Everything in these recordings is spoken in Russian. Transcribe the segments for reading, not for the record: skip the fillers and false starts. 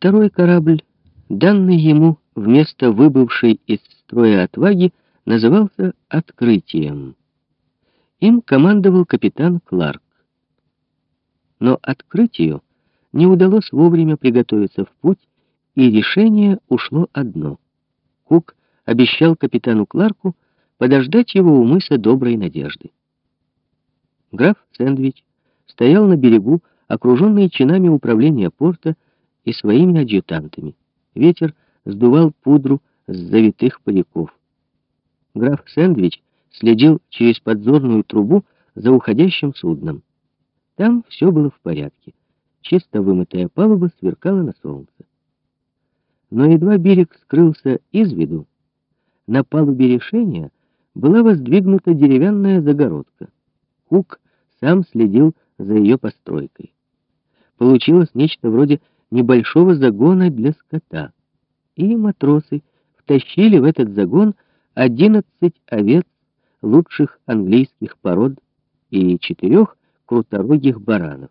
Второй корабль, данный ему вместо выбывшей из строя «Отваги», назывался «Открытием». Им командовал капитан Кларк. Но «Открытию» не удалось вовремя приготовиться в путь, и решение ушло одно. Кук обещал капитану Кларку подождать его у мыса Доброй Надежды. Граф Сэндвич стоял на берегу, окруженный чинами управления порта и своими адъютантами. Ветер сдувал пудру с завитых париков. Граф Сэндвич следил через подзорную трубу за уходящим судном. Там все было в порядке. Чисто вымытая палуба сверкала на солнце. Но едва берег скрылся из виду, на палубе Решения была воздвигнута деревянная загородка. Кук сам следил за ее постройкой. Получилось нечто вроде небольшого загона для скота. И матросы втащили в этот загон 11 овец лучших английских пород и 4 круторогих баранов.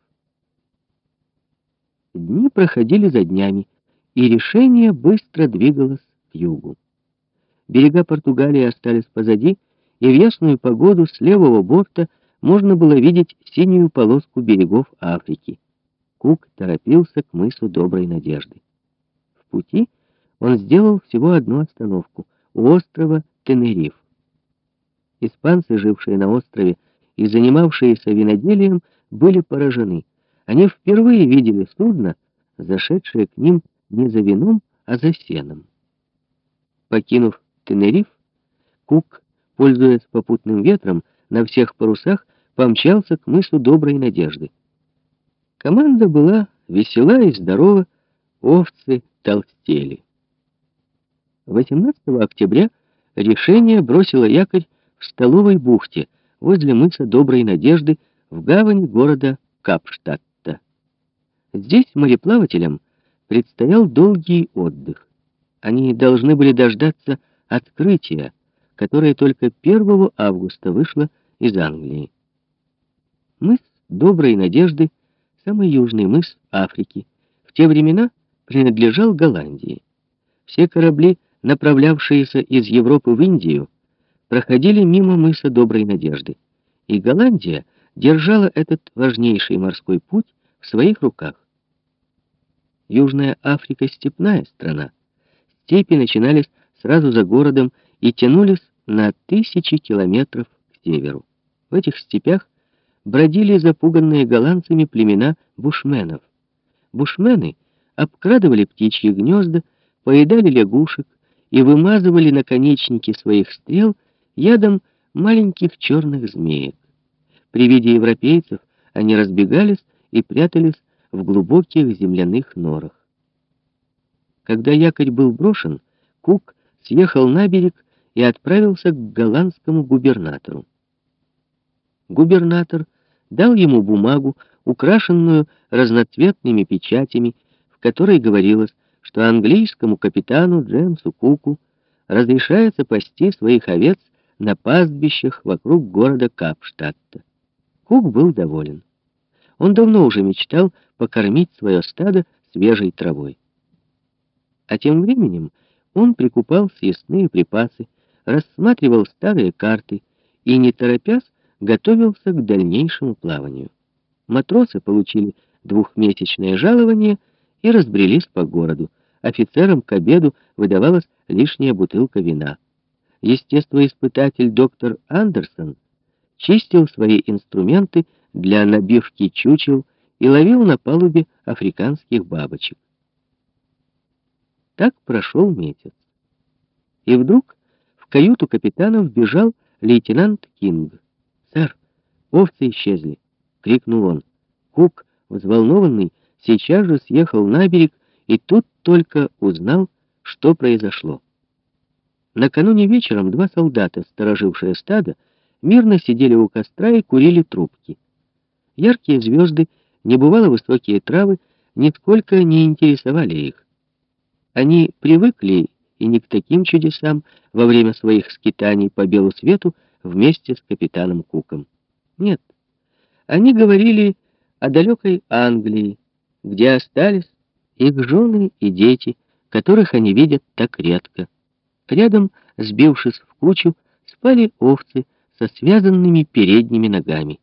Дни проходили за днями, и Решение быстро двигалось к югу. Берега Португалии остались позади, и в ясную погоду с левого борта можно было видеть синюю полоску берегов Африки. Кук торопился к мысу Доброй Надежды. В пути он сделал всего одну остановку — у острова Тенериф. Испанцы, жившие на острове и занимавшиеся виноделием, были поражены. Они впервые видели судно, зашедшее к ним не за вином, а за сеном. Покинув Тенериф, Кук, пользуясь попутным ветром, на всех парусах помчался к мысу Доброй Надежды. Команда была весела и здорова, овцы толстели. 18 октября Решение бросило якорь в Столовой бухте возле мыса Доброй Надежды в гавани города Капштадта. Здесь мореплавателям предстоял долгий отдых. Они должны были дождаться открытия, которое только 1 августа вышло из Англии. Мыс Доброй Надежды, самый южный мыс Африки, в те времена принадлежал Голландии. Все корабли, направлявшиеся из Европы в Индию, проходили мимо мыса Доброй Надежды, и Голландия держала этот важнейший морской путь в своих руках. Южная Африка — степная страна. Степи начинались сразу за городом и тянулись на 1000 километров к северу. В этих степях бродили запуганные голландцами племена бушменов. Бушмены обкрадывали птичьи гнезда, поедали лягушек и вымазывали наконечники своих стрел ядом маленьких черных змеек. При виде европейцев они разбегались и прятались в глубоких земляных норах. Когда якорь был брошен, Кук съехал на берег и отправился к голландскому губернатору. Губернатор дал ему бумагу, украшенную разноцветными печатями, в которой говорилось, что английскому капитану Джеймсу Куку разрешается пасти своих овец на пастбищах вокруг города Капштадта. Кук был доволен. Он давно уже мечтал покормить свое стадо свежей травой. А тем временем он прикупал съестные припасы, рассматривал старые карты и, не торопясь, готовился к дальнейшему плаванию. Матросы получили 2-месячное жалование и разбрелись по городу. Офицерам к обеду выдавалась лишняя бутылка вина. Естествоиспытатель доктор Андерсон чистил свои инструменты для набивки чучел и ловил на палубе африканских бабочек. Так прошел месяц. И вдруг в каюту капитана вбежал лейтенант Кинг. «Сэр, овцы исчезли!» — крикнул он. Кук, взволнованный, сейчас же съехал на берег и тут только узнал, что произошло. Накануне вечером 2 солдата, сторожившие стадо, мирно сидели у костра и курили трубки. Яркие звезды, небывало высокие травы нисколько не интересовали их. Они привыкли и не к таким чудесам во время своих скитаний по белу свету вместе с капитаном Куком. Нет, они говорили о далекой Англии, где остались их жены и дети, которых они видят так редко. Рядом, сбившись в кучу, спали овцы со связанными передними ногами.